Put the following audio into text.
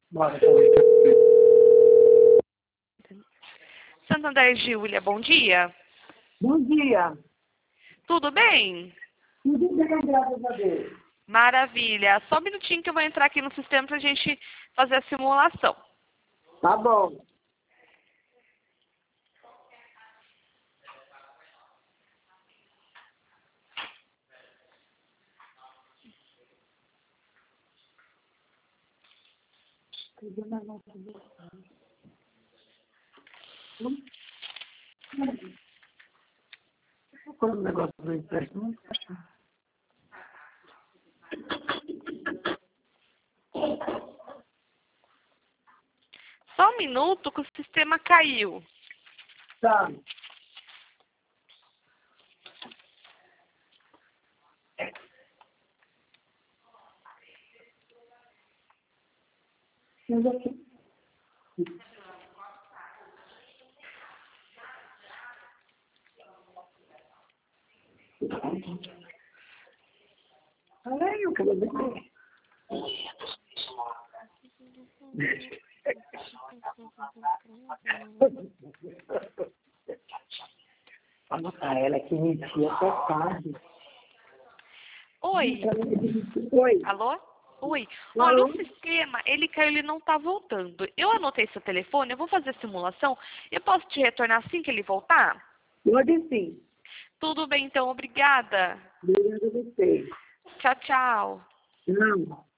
Bora, também. Santander Giulia, bom dia. Bom dia. Tudo bem? Tudo bem, graças a Deus. Maravilha. Só um minutinho que eu vou entrar aqui no sistema para a gente fazer a simulação. Tá bom. Quando o negócio do empréstimo, Só um minuto que o sistema caiu. tá. Mas aqui. Ai, eu quero ver. Fala pra ela que mentia até tarde. Oi. Oi. Alô? Oi. Olha, o sistema, ele caiu, ele não tá voltando. Eu anotei seu telefone, eu vou fazer a simulação. Eu posso te retornar assim que ele voltar? Pode sim. Tudo bem, então. Obrigada. Obrigada a você. Tchau, tchau. Não.